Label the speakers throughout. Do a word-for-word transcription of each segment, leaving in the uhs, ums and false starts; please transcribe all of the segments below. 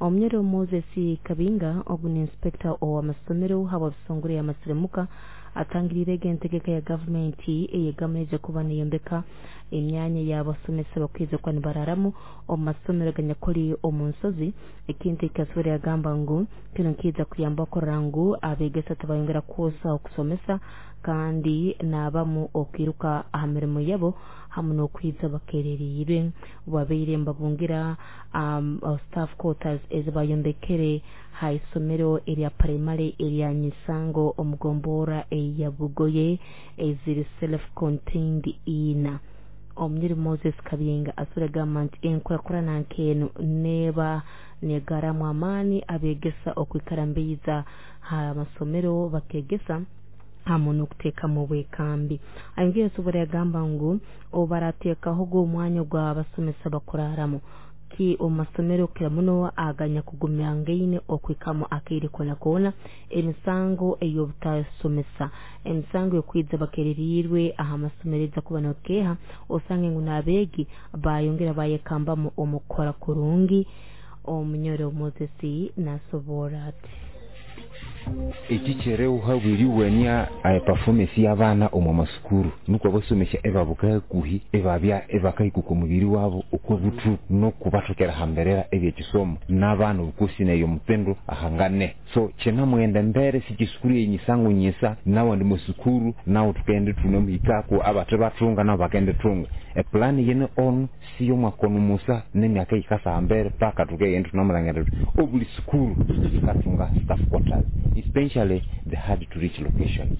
Speaker 1: Omnyero Moses Kabinga oguni inspector o masomero haba bisongore ya masremuka atangirire gentegeka ya government eyegamije kuba niyombeka imyanya y'abasomesa bakwize kwa nibararamu o masomero ganyakori omunsozi ikindi kasore yagamba ngo kino kiza kuyamba korangu abegesa tabayongera kosa okusomesa kandi nabamu okiruka ahamirimo yabo hamuno kwiza bakererire babire mbabungira um, staff quarters ezibayombekere haisomero eri ya primary eri ya Nyisango omugombora eya Bugoye eziri self contained ina Omnyiri Moses Kabinga asura government enkora kurana nkenu neba negara mu amani abegesa okwikarambiza ha masomero bakegesa hamuno kuteka mu bwekambi ayingiye subura yagamba ngo obarateka hogo umwanya gwa basomesa bakuraramo ki omasomero kiramuno aganya kugumya ngine okwikamo akiri kona kona emisango eyo butasomesa emisango yo kwiza bakererirwe aha masomereza kubana keha osange ngunabegi bayongera bayekamba mu omukora kurungi Omnyoro Moses nasoborati
Speaker 2: Ekichere uhabiri wenya ay performance y'abana omu masukuru nuko basomesha ebabuka kuhi ebabya ebakai ku mubiri wabo uko butu no kubatokera hamberera ebye kisomo n'abana ukusine yo mupendo ahangane so chena mwenda mbere sikisukuru yenyisango nyesa nawo ndi musukuru nawo tukende tunomika ko abate batunga na bakende tunga e plan yene on siyo mwakono musa nemyaka ikasa ambere paka tukende tunamulangera obuli sukuru katunga staff quarters especially the hard to reach locations.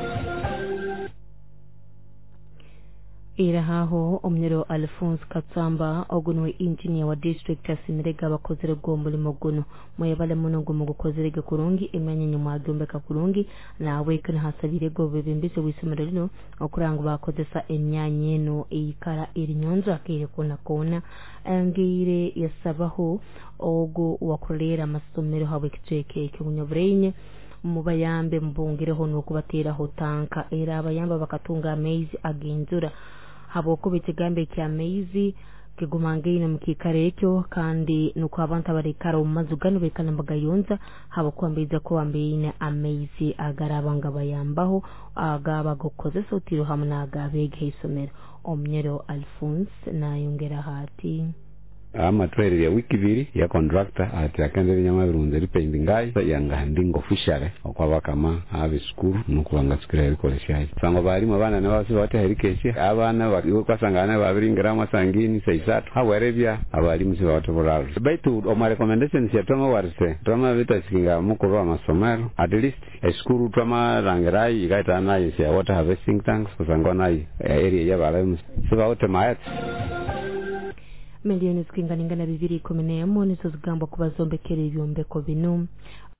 Speaker 1: Irahaho Omnyero Alphonse Katsamba ogunwe engineer wa district asinirega bakozere gomulimo guno moyabale munongo mu gukozerege kurungi emanye nyuma agombeka kurungi nawe kana hasabire go bebimbise wisomero lino okurango bakozesa emyanye no eyikara eri nyonzo akire kona kona angire yasabaho ogo wakurera masomero hawe kiteke kyunyobrene mubayambe mbungireho no kubateraho tanka era abayamba bakatunga amezi agenzura habo ko bitigambe cya amezi kigumangine mukikare ekyo kandi nuko abantu abarikara umazugano bekana mbagayonza habo kwambeza ko ambine amezi agarabanga bayambaho agaba gokoze sotiro hamna agabege isomero Omnyero Alphonse nayongera hati
Speaker 3: ama twere ya wiki biri ya contractor ati akendere nyama birunze ripendi ngai yanga ndingo official okwa bakama abe school nukubanga sikira rikoleshaje sango bali mu bana nabase bate herikeshe abana bari kwasangana babiringira amasangini seisatu hawerebya abali musi bate boralo baitu o ma recommendations ya toma warse toma vita singa mukuru wa masomero at least a school toma rangerai igaita na yese water harvesting tanks kusangona area ya bale siba wote mayat
Speaker 1: Milioni zikinganingana bibiri kumi n'emu nizo zigamba kubazombekera ibyombeko bino